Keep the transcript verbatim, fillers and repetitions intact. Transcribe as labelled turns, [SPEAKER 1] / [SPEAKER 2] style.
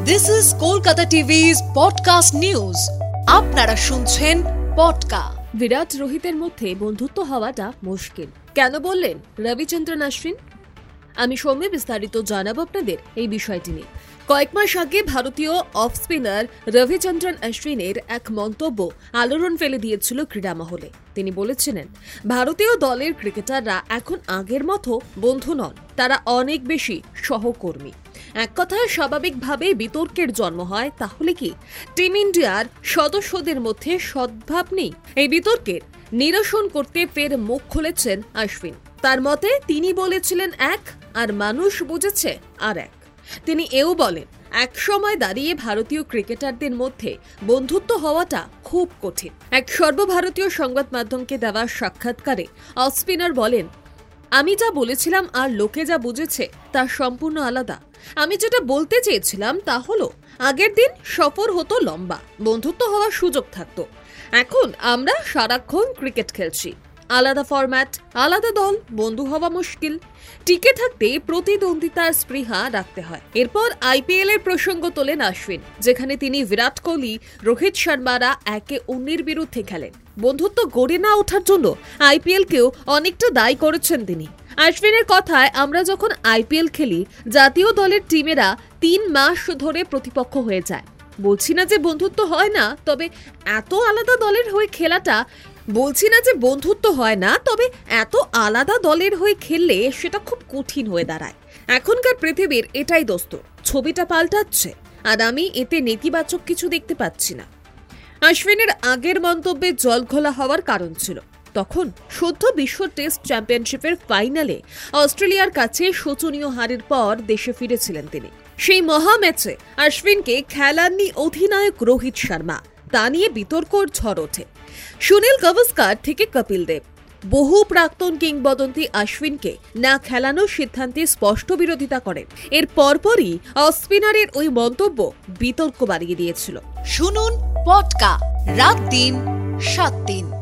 [SPEAKER 1] This is Kolkata টিভি's podcast news. আপনারা শুনছেন পডকা।
[SPEAKER 2] বিরাট রোহিতের মধ্যে বন্ধুত্ব হওয়াটা মুশকিল কেন বললেন রবিচন্দ্রন অশ্বিন? আমি সৌম্য বিস্তারিত জানাবো আপনাদের এই বিষয়টি নিয়ে। কয়েক মাস আগে ভারতীয় অফ স্পিনার রবিচন্দ্রন অশ্বিনের এক মন্তব্য আলোড়ন ফেলে দিয়েছিল ক্রীড়া মহলে। তিনি বলেছিলেন, ভারতীয় দলের ক্রিকেটাররা এখন আগের মতো বন্ধু নন, তারা অনেক বেশি সহকর্মী। এক কথায় স্বাভাবিকভাবে বিতর্কের জন্ম হয়, তাহলে কি টিম ইন্ডিয়ার সদস্যদের মধ্যে সদ্ভাব নেই? এই বিতর্কের নিরসন করতে ফের মুখ খুলেছেন অশ্বিন। তার মতে তিনি বলেছিলেন এক, আর মানুষ বুঝেছে আর এক। তিনি এও বলেন, এক সময় দাঁড়িয়ে ভারতীয় ক্রিকেটারদের মধ্যে বন্ধুত্ব হওয়াটা খুব কঠিন। এক সর্বভারতীয় সংবাদ মাধ্যমকে দেওয়া সাক্ষাৎকারে অফ স্পিনার বলেন, আমি যা বলেছিলাম আর লোকে যা বুঝেছে তা সম্পূর্ণ আলাদা। আমি যেটা বলতে চেয়েছিলাম তা হলো, আগের দিন সফর হতো লম্বা, বন্ধুত্ব হওয়ার সুযোগ থাকতো। এখন আমরা সারাক্ষণ ক্রিকেট খেলছি, আলাদা ফরম্যাট, আলাদা দল, বন্ধু হওয়া মুশকিল। টিকে থাকতে প্রতিদ্বন্দ্বিতার স্পৃহা রাখতে হয়। এরপর আইপিএল এর প্রসঙ্গ তোলেন অশ্বিন, যেখানে তিনি বিরাট কোহলি, রোহিত শর্মারা একে অন্যের বিরুদ্ধে খেলেন। বন্ধুত্ব গড়ে না ওঠার জন্য আইপিএল কেও অনেকটা দায়ী করেছেন তিনি। অশ্বিনের কথায়, আমরা যখন আইপিএল খেলি, জাতীয় দলের টিমেরা তিন মাস ধরে প্রতিপক্ষ হয়ে যায়। বলছি না যে বন্ধুত্ব হয় না, তবে এত আলাদা দলের হয়ে খেলাটা বলছি না যে বন্ধুত্ব হয় না তবে এত আলাদা দলের হয়ে খেললে সেটা খুব কঠিন হয়ে দাঁড়ায়। এখনকার পৃথিবীর এটাই দোস্তর, ছবিটা পাল্টাচ্ছে, আর আমি এতে নেতিবাচক কিছু দেখতে পাচ্ছি না। অশ্বিনের আগের মন্তব্যে জলঘোলা হওয়ার কারণ ছিল, তখন সদ্য বিশ্ব টেস্ট চ্যাম্পিয়নশিপের ফাইনালে অস্ট্রেলিয়ার কাছে শোচনীয় হারের পর দেশে ফিরেছিলেন তিনি। সেই মহা ম্যাচে অশ্বিনকে খেলাননি অধিনায়ক রোহিত শর্মা, তা নিয়ে বিতর্কর ঝড় ওঠে। সুনীল গাভাস্কার থেকে কপিল দেব, বহু প্রাক্তন কিংবদন্তি অশ্বিনকে না খেলানোর সিদ্ধান্তে স্পষ্ট বিরোধিতা করেন। এর পরপরই অফ স্পিনারের ওই মন্তব্য বিতর্ক বাড়িয়ে দিয়েছিল।
[SPEAKER 1] শুনুন পডকা রাত দিন সাত দিন।